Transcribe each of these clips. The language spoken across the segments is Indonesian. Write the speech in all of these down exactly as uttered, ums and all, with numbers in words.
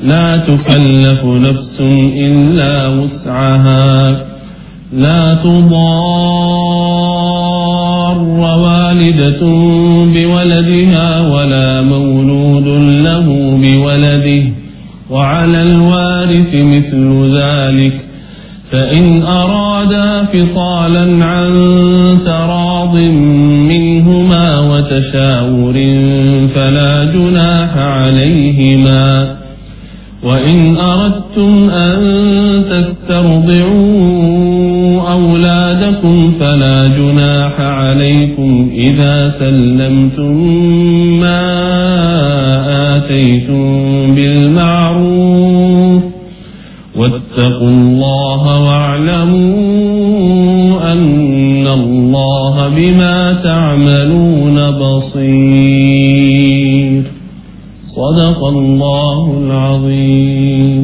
لا تكلف نفس إلا وسعها لا تضار والدة بولدها ولا مولود له بولده وعلى الوارث مثل ذلك فإن أرادا فصالا عن تراض منهما وتشاور فلا جناح عليهما وإن أردتم أن تسترضعوا أولادكم فلا جناح عليكم إذا سلمتم ما آتيتم بالمعروف واتقوا الله واعلموا أن الله بما تعملون بصير صدق الله العظيم.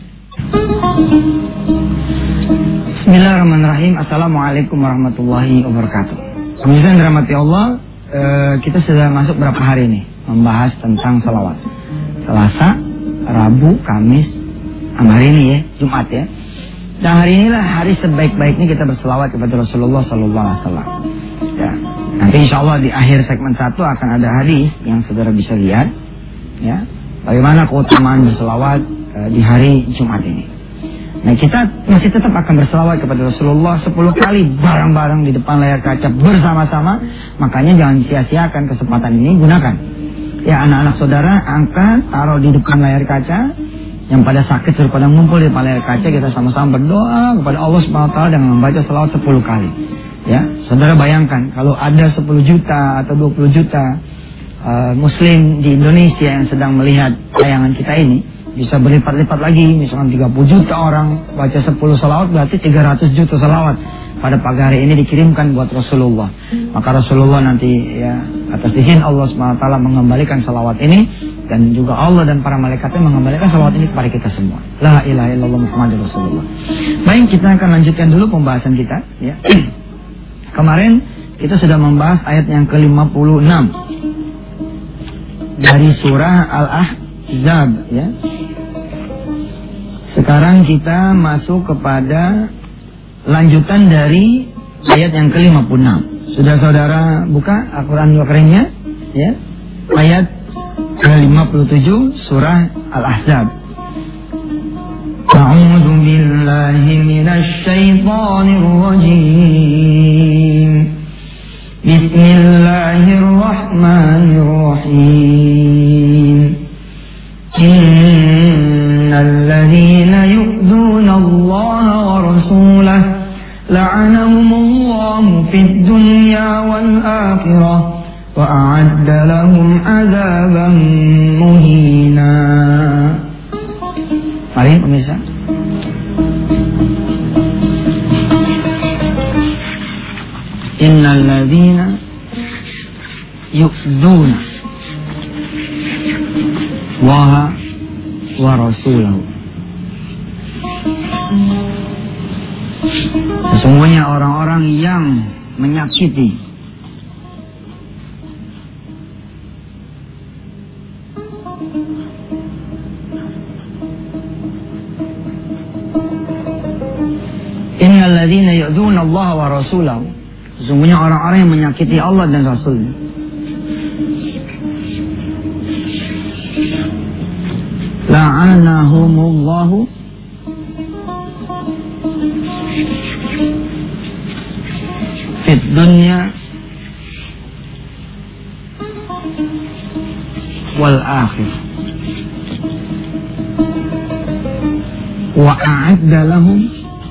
Bismillahirrahmanirrahim. Assalamualaikum warahmatullahi wabarakatuh. Pemirsa yang dirahmati Allah, eh, kita sudah masuk berapa hari ini membahas tentang salawat. Selasa, Rabu, Kamis, sama hari ini ya, Jumat ya. Dan hari inilah hari sebaik-baiknya kita berselawat kepada Rasulullah Sallallahu Alaihi Wasallam. Ya. Nanti insya Allah di akhir segmen satu akan ada hadis yang saudara bisa lihat. Ya, bagaimana keutamaan berselawat uh, di hari Jumat ini. Nah, kita masih tetap akan berselawat kepada Rasulullah sepuluh kali bareng-bareng di depan layar kaca bersama-sama. Makanya jangan sia-siakan kesempatan ini, gunakan. Ya, anak-anak saudara angkat, taruh di depan layar kaca. Yang pada sakit suruh pada ngumpul di depan layar kaca, kita sama-sama berdoa kepada Allah Subhanahu wa taala dengan membaca selawat sepuluh kali. Ya, saudara bayangkan kalau ada sepuluh juta atau dua puluh juta Uh, Muslim di Indonesia yang sedang melihat tayangan kita ini, bisa berlipat-lipat lagi, misalkan tiga puluh juta orang baca sepuluh salawat, berarti tiga ratus juta salawat pada pagi hari ini dikirimkan buat Rasulullah. Maka Rasulullah nanti ya atas izin Allah subhanahu wa taala mengembalikan salawat ini, dan juga Allah dan para malaikatnya mengembalikan salawat ini kepada kita semua. La ilaha illallah Muhammadur Rasulullah. Baik, kita akan lanjutkan dulu pembahasan kita ya. Kemarin kita sudah membahas ayat yang ke lima puluh enam dari surah Al-Ahzab ya. Sekarang kita masuk kepada lanjutan dari ayat yang ke lima puluh enam. Sudah saudara buka Al-Quran keringnya ya. Ayat ke lima puluh tujuh surah Al-Ahzab. A'udzu billahi minasy syaithanir rajim. Bismillahirrahmanirrahim. Innal ladzina yu'dzuna Allaha wa rasulahu la'anahumullahu fid dunya wal akhirah wa a'adda lahum 'adzaban muhina. Mari pemirsa. Innal ladzina yu'dzuna Allaha wa rasulahu. Sesungguhnya orang-orang yang menyakiti Innal ladzina yu'dzuna Allaha wa rasulahu. Sesungguhnya orang-orang yang menyakiti Allah dan Rasul-Nya. La'anahumullahu fid dunya wal akhirah wa a'adda lahum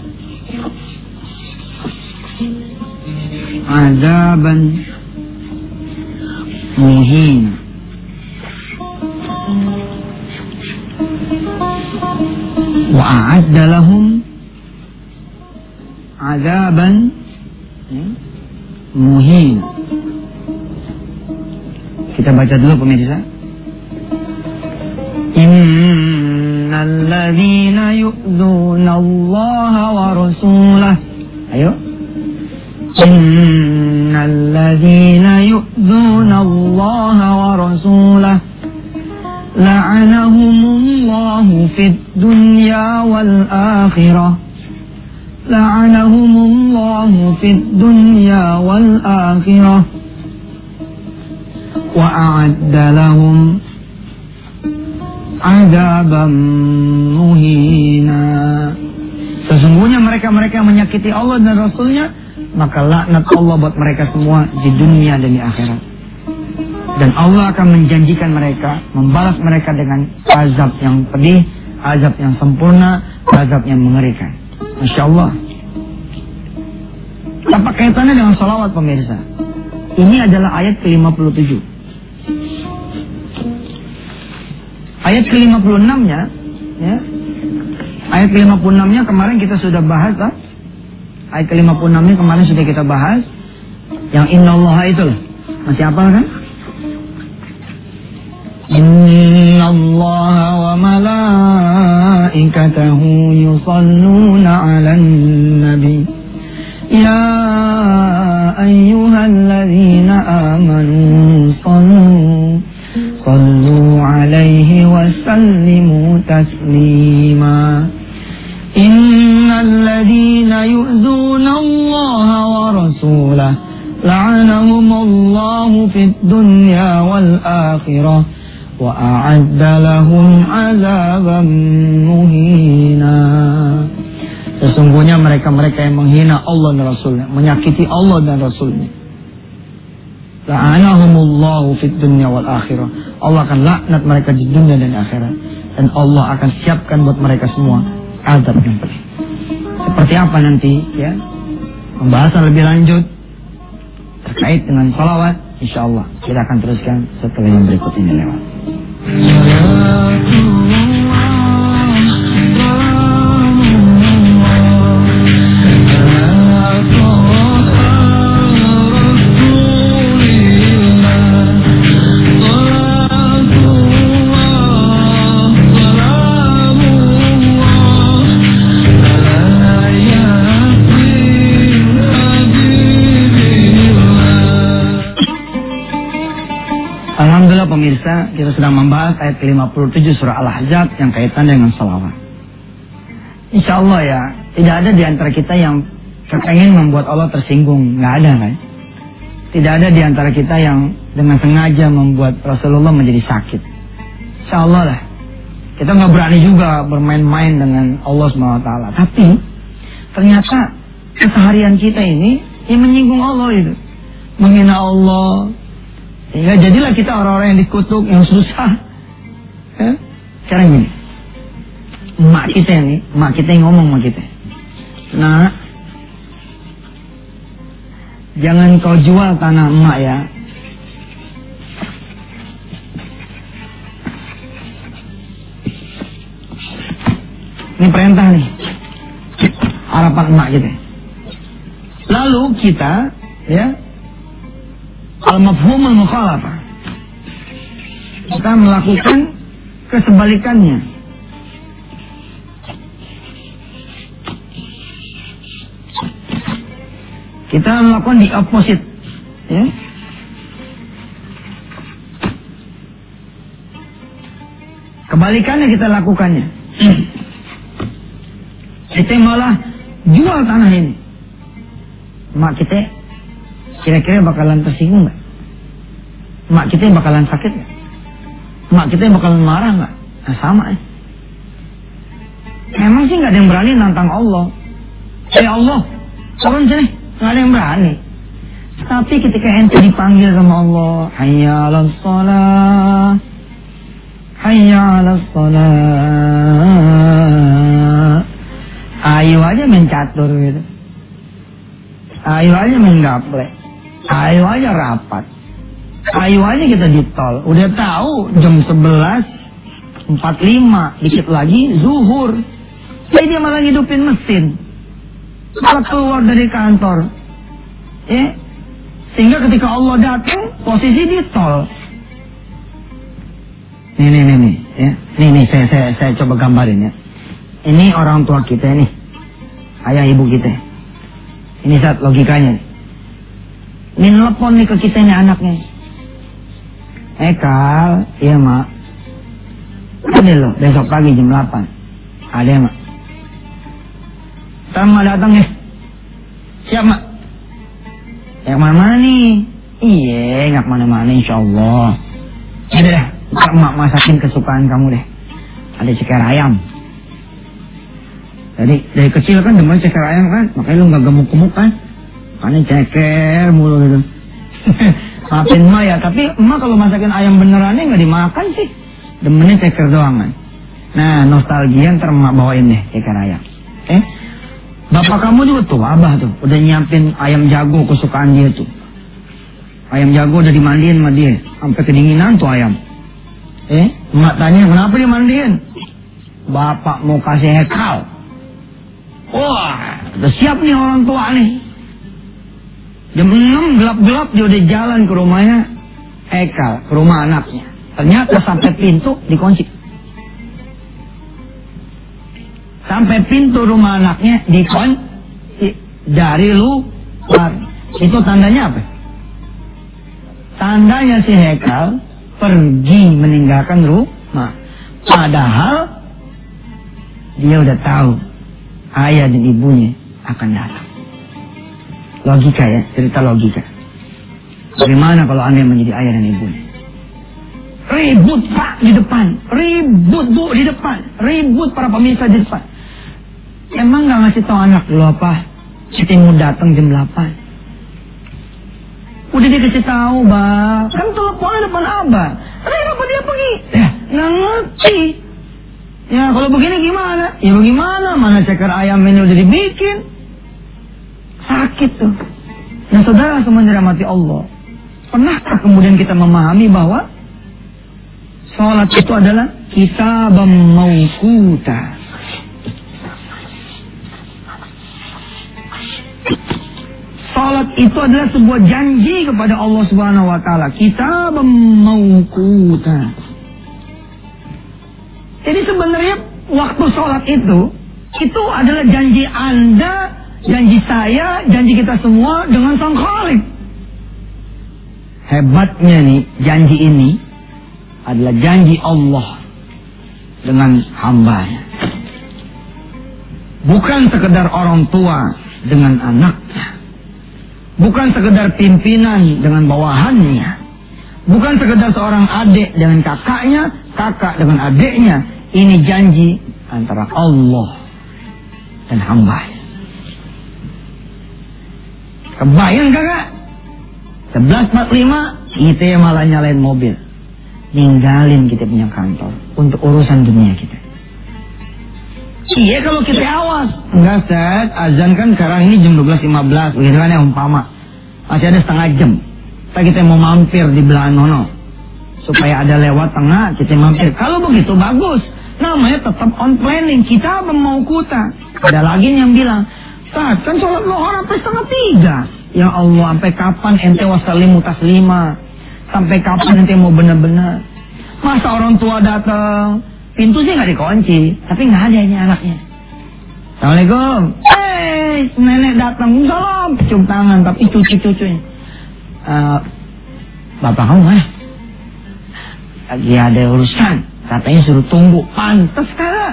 azaban muhina. Wa a'adda lahum azaban muhina. Kita baca dulu pemirsa. Innal ladzina yu'dzuna Allaha wa rasulahu. Ayo. Innal ladzina yu'dzuna Allaha wa rasulahu la'anahumullahu fid dunya wal akhirah. La'anahumullahu fid dunya wal akhirah. Wa a'adda lahum adzabam muhina. Sesungguhnya mereka-mereka yang menyakiti Allah dan Rasulnya, maka laknat Allah buat mereka semua di dunia dan di akhirat. Dan Allah akan menjanjikan mereka, membalas mereka dengan azab yang pedih, azab yang sempurna, azab yang mengerikan. Masya Allah. Apa kaitannya dengan salawat pemirsa? Ini adalah ayat ke lima puluh tujuh. Ayat ke lima puluh enam-nya, ya. Ayat ke lima puluh enam-nya kemarin kita sudah bahas, kan? Ayat ke lima puluh enam-nya kemarin sudah kita bahas. Yang innallaha itu loh. Masih hafal kan? Innallaha wa malaikatahu yusalluna 'alan nabi. Ya ayyuhalladzina amanu sallu sallu 'alaihi wa sallimu taslima. Innal ladzina yu'dzuna Allaha wa rasulahu la'anahumullahu fid dunya wal akhirah wa a'adda lahum 'adzaban muhina. Sesungguhnya mereka-mereka yang menghina Allah dan Rasulnya, menyakiti Allah dan Rasulnya, la'anahumullahu fid dunya wal akhirah. Allah akan laknat mereka di dunia dan akhirat, dan Allah akan siapkan buat mereka semua azab yang pedih. Seperti apa nanti, ya? Pembahasan lebih lanjut terkait dengan salawat, insyaallah kita akan teruskan setelah yang berikut ini lewat. Alhamdulillah pemirsa, kita sedang membahas ayat ke lima puluh tujuh surah Al-Ahzab yang kaitan dengan salawat. Insya Allah ya, tidak ada di antara kita yang kepengen membuat Allah tersinggung. Nggak ada kan? Tidak ada di antara kita yang dengan sengaja membuat Rasulullah menjadi sakit. Insya Allah lah. Kita nggak berani juga bermain-main dengan Allah subhanahu wa taala. Tapi ternyata keseharian kita ini yang menyinggung Allah itu. Menghina Allah. Sehingga jadilah kita orang-orang yang dikutuk, yang susah. Ya? Sekarang gini, emak kita ini, emak kita yang ngomong sama kita. Nah, jangan kau jual tanah emak ya. Ini perintah nih, harapan emak kita. Lalu kita, ya, al-mafhum al-mukhalafah, kita melakukan kesebalikannya. Kita melakukan di opposite, ya. Kebalikannya kita lakukannya. Kita malah jual tanah ini. Mak kita kira-kira bakalan tersinggung nggak? Mak kita bakalan sakit nggak? Mak kita bakalan marah nggak? Nah, sama ya. Emang sih nggak ada yang berani nantang Allah. Eh Allah, turun sini, nggak ada yang berani. Tapi ketika ente dipanggil sama Allah, hayya 'alas shalah, hayya 'alas shalah, ayo aja main catur gitu. Ayo aja main gaplek. Ayo aja rapat. Ayo aja kita di tol. Udah tahu jam sebelas empat puluh lima, dikit lagi zuhur. Jadi dia malah ngidupin mesin. Malah keluar dari kantor. Ya. Sehingga ketika Allah datang, posisi di tol. Nih, nih, nih, nih. Ya. Nih, nih, saya, saya, saya coba gambarin ya. Ini orang tua kita nih. Ayah ibu kita. Ini saat logikanya. Ini telepon nih ke kita nih anaknya. Eh Kal, iya mak. Ada loh, besok pagi jam delapan. Ada mak. Ntar mak datang ya. Siap mak. Ya kemana-mana nih. Iya, nggak kemana-mana insya Allah. Udah dah, ntar mak masakin kesukaan kamu deh. Ada ceker ayam. Jadi dari kecil kan demen ceker ayam kan, makanya lu nggak gemuk-gemuk kan. Makanya ceker mulu gitu. Maafin emak ya, tapi emak kalau masakin ayam benerannya nggak dimakan sih. Demennya ceker doang kan. Nah, nostalgia ntar emak bawain deh ceker ayam. Eh, bapak kamu juga tuh, abah tuh, udah nyiapin ayam jago kesukaan dia tuh. Ayam jago udah dimandiin sama dia, sampai kedinginan tuh ayam. Eh, emak tanya kenapa dimandiin? Bapak mau kasih hekal. Wah, udah siap nih orang tua nih. Jam enam gelap-gelap dia udah jalan ke rumahnya Hekal, ke rumah anaknya. Ternyata sampai pintu dikunci. Sampai pintu rumah anaknya dikunci dari luar. Itu tandanya apa? Tandanya si Hekal pergi meninggalkan rumah. Padahal dia udah tahu ayah dan ibunya akan datang. Logika ya, cerita logika. Bagaimana kalau anda menjadi ayah dan ibunya? Ribut pak di depan, ribut bu di depan, ribut para pemirsa di depan. Emang gak ngasih tahu anak dulu apa? Kita mau datang jam delapan. Udah dikasih tahu bang, kan teleponnya depan abah. Tapi kenapa dia pergi? Ya, nggak ngerti. Ya kalau begini gimana? Ya bagaimana? Mana ceker ayam ini udah dibikin? Sakit tuh. Nah saudara semua dirahmati Allah. Pernahkah kemudian kita memahami bahwa sholat itu adalah kitabam mawquta? Salat itu adalah sebuah janji kepada Allah Subhanahu wa taala. Kitabam mawquta. Jadi sebenarnya waktu salat itu itu adalah janji Anda, janji saya, janji kita semua dengan Sang Khalik. Hebatnya nih, janji ini adalah janji Allah dengan hambanya. Bukan sekedar orang tua dengan anaknya. Bukan sekedar pimpinan dengan bawahannya. Bukan sekedar seorang adik dengan kakaknya, kakak dengan adiknya. Ini janji antara Allah dan hambanya. Kebayang kakak? sebelas empat puluh lima kita malah nyalain mobil. Ninggalin kita punya kantor untuk urusan dunia kita. Iya kalau kita awas. Enggak Ustaz, azan kan sekarang ini jam dua belas lima belas. Begitu kan ya umpama. Masih ada setengah jam. Kita, kita mau mampir di belahan nono. Supaya ada lewat tengah kita mampir. Kalau begitu bagus. Namanya tetap on planning. Kita mau kuta. Ada lagi yang bilang, Ustaz kan sholat lohor sampai setengah tiga. Ya Allah sampai kapan ente wasalimu taslima? Sampai kapan ente mau benar-benar? Masa orang tua datang, pintu sih nggak dikunci, tapi nggak ada ini anaknya. Assalamualaikum. Eh, nenek datang, salam, cium tangan, tapi cucu-cucunya. Uh, Bapak kamu mana? Lagi ada urusan, katanya suruh tunggu. Pantes kagak?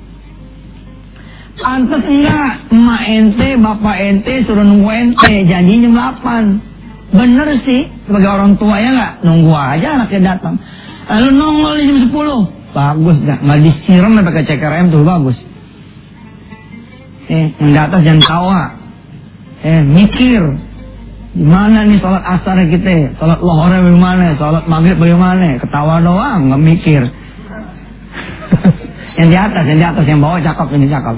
Pantes enggak? Emak ente, bapak ente suruh nunggu ente, janjinya jam delapan. Bener sih, sebagai orang tua ya nggak? Nunggu aja anaknya datang. Lalu nongol di jam sepuluh. Bagus dah, nggak disiram pakai ceker ayam tuh bagus. Eh, yang di atas jangan tawa. Eh, mikir. Gimana nih sholat asar kita? Sholat lohornya bagaimana? Sholat maghrib bagaimana? Ketawa doang, nggak mikir. Yang di atas, yang di atas, yang bawah cakep, ini cakep.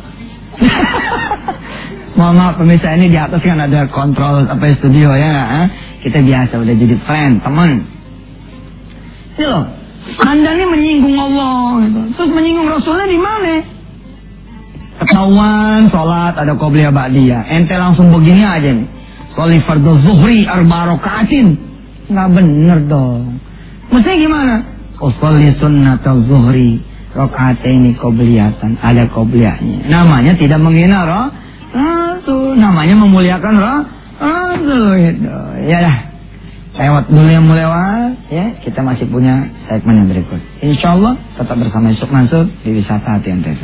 Mohon maaf pemirsa, ini di atas kan ada kontrol apa studio ya nggak? Eh? Kita biasa udah jadi friend, teman. Ini loh. Anda ini menyinggung Allah, gitu. Terus menyinggung Rasulnya di mana? Ketahuan sholat ada qobliyah ba'diyah. Ente langsung begini aja nih. Sholi fardhu zuhri arba rakaatin. Nggak bener dong. Mestinya gimana? Usolli sunnatal zuhri rakaataini qobliyatan. Ada qobliyahnya. Namanya tidak menghina roh. Rasul. Namanya memuliakan roh. Rasul gitu. Ya dah. lewat dulu yang mau lewat, ya kita masih punya segmen yang berikut. Insya Allah tetap bersama Yusuf Mansur di Wisata Hati M T V.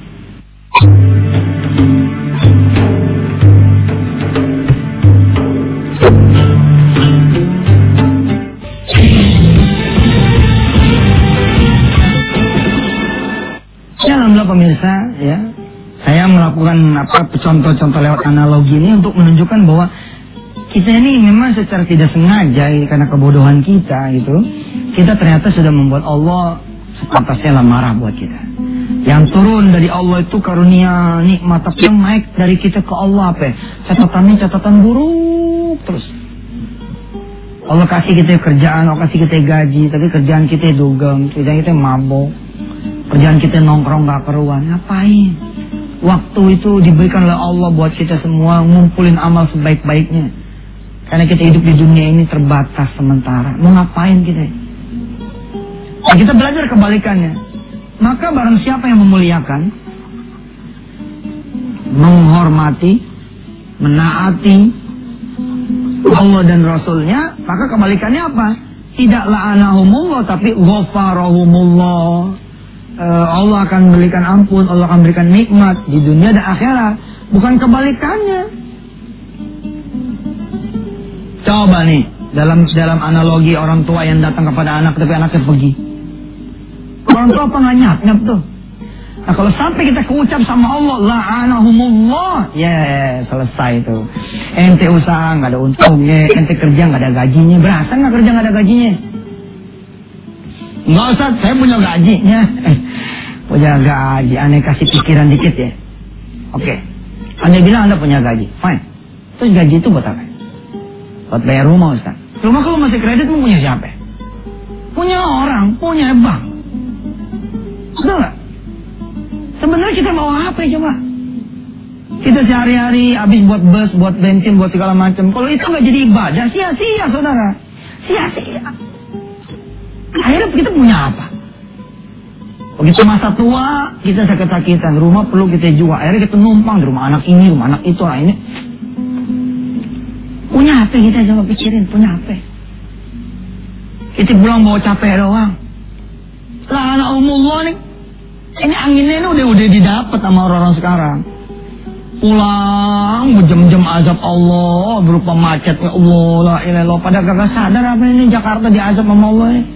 Ya, alhamdulillah pemirsa, ya saya melakukan apa contoh-contoh lewat analogi ini untuk menunjukkan bahwa kita ini memang secara tidak sengaja karena kebodohan kita gitu, kita ternyata sudah membuat Allah sepantasnya lah marah buat kita. Yang turun dari Allah itu karunia nikmat, tapi yang naik dari kita ke Allah apa? Catatannya catatan buruk terus. Allah kasih kita kerjaan, Allah kasih kita gaji, tapi kerjaan kita dugem, kerjaan kita mabok, kerjaan kita nongkrong gak keruan. Ngapain? Waktu itu diberikan oleh Allah buat kita semua ngumpulin amal sebaik-baiknya. Karena kita hidup di dunia ini terbatas sementara. Mau ngapain kita? Nah, kita belajar kebalikannya. Maka barang siapa yang memuliakan, menghormati, menaati Allah dan Rasulnya, maka kebalikannya apa? Tidak la'anahumullah, tapi ghafarahumullah. uh, Allah akan berikan ampun, Allah akan berikan nikmat di dunia dan akhirat. Bukan kebalikannya. Coba nih, dalam dalam analogi orang tua yang datang kepada anak tapi anaknya pergi. Orang tua apa nggak nyap-nyap tuh? Nah kalau sampai kita keucap sama Allah, la'anahumullah, ya yeah, selesai tuh. Ente usaha nggak ada untungnya, ente kerja nggak ada gajinya, berasa nggak kerja nggak ada gajinya? Nggak usah, saya punya gajinya. Punya gaji, aneh kasih pikiran dikit ya. Oke, okay. Anda bilang Anda punya gaji, fine. Terus gaji itu buat apa? Buat bayar rumah, Ustaz. Rumah kalau masih kredit mau punya siapa? Punya orang, punya bank. Betul nggak? Sebenarnya kita mau apa ya coba? Kita sehari-hari habis buat bus, buat bensin, buat segala macam. Kalau itu nggak jadi ibadah, sia-sia saudara. Sia-sia. Akhirnya kita punya apa? Begitu masa tua, kita sakit-sakitan. Rumah perlu kita jual. Akhirnya kita numpang di rumah anak ini, rumah anak itu, anak ini. Punya apa kita coba pikirin, punya apa? Kita pulang bawa capek doang. Lah anak umullah nih, ini anginnya ini udah udah didapat sama orang-orang sekarang. Pulang berjam-jam azab Allah berupa macet, ya Allah, la ilaha illallah. Pada kagak sadar apa ini Jakarta diazab sama Allah ini.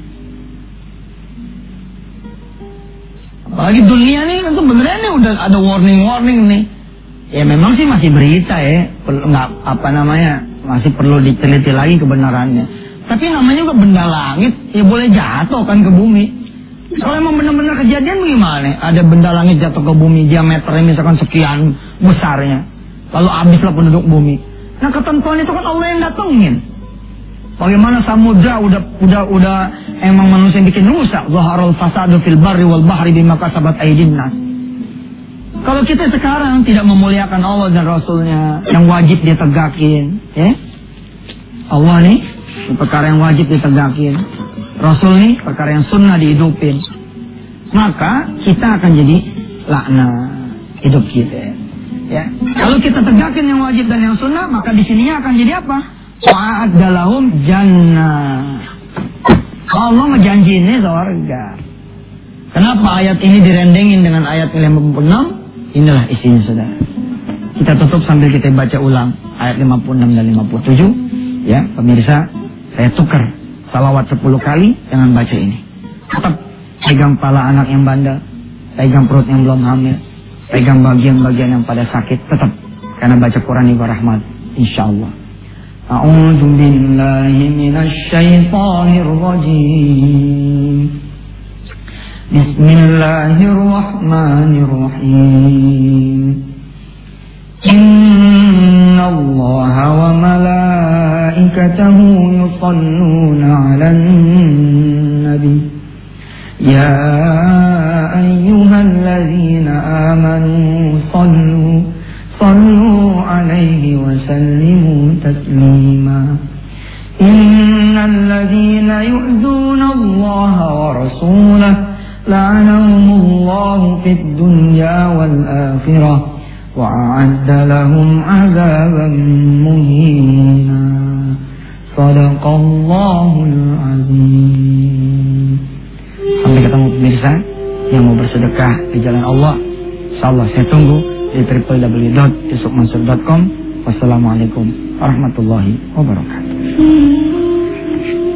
Apalagi dunia nih kan sebenarnya udah ada warning-warning nih. Ya memang sih masih berita ya, perlu nggak apa namanya, masih perlu diteliti lagi kebenarannya. Tapi namanya juga benda langit, ya boleh jatuh kan ke bumi. Kalau emang benar-benar kejadian bagaimana? Ada benda langit jatuh ke bumi, diameternya misalkan sekian besarnya, lalu habislah penduduk bumi. Nah ketentuan itu kan Allah yang datengin. Bagaimana samudra udah udah udah emang manusia yang bikin rusak. Zaharul fasadu fil barri wal bahri bima kasabat aydin nas. Kalau kita sekarang tidak memuliakan Allah dan Rasulnya, yang wajib ditegakin, ya, Allah nih perkara yang wajib ditegakin, Rasul nih perkara yang sunnah dihidupin, maka kita akan jadi laknat hidup kita. Ya, kalau kita tegakin yang wajib dan yang sunnah, maka di sininya akan jadi apa? Wa'adda lahum jannah. Allah ngejanjiinnya surga. Kenapa ayat ini direndengin dengan ayat lima puluh enam? Inilah isinya saudara. Kita tutup sambil kita baca ulang ayat lima puluh enam dan lima puluh tujuh. Ya pemirsa, saya tukar salawat sepuluh kali dengan baca ini. Tetap pegang pala anak yang bandel, pegang perut yang belum hamil, pegang bagian-bagian yang pada sakit, tetap. Karena baca Quran itu rahmat, insyaallah. A'udzu billahi minasy syaithanir rajim. Bismillahirrahmanirrahim. Inna Allaha wa malaikatahu yusalluna 'alan nabi. Ya ayyuhalladzina amanu sallu sallu 'alaihi wa sallimu taslima. Innal ladzina yu'dzuna Allaha wa rasulahu la'anahumullahu fid dunya wal akhirah wa a'adda lahum 'adzaban muhina. Shadaqallahul azim. Sampai ketemu pemirsa yang mau bersedekah di jalan Allah. Insyaallah saya tunggu di w w w dot yusuf mansur dot com. Wassalamualaikum warahmatullahi wabarakatuh.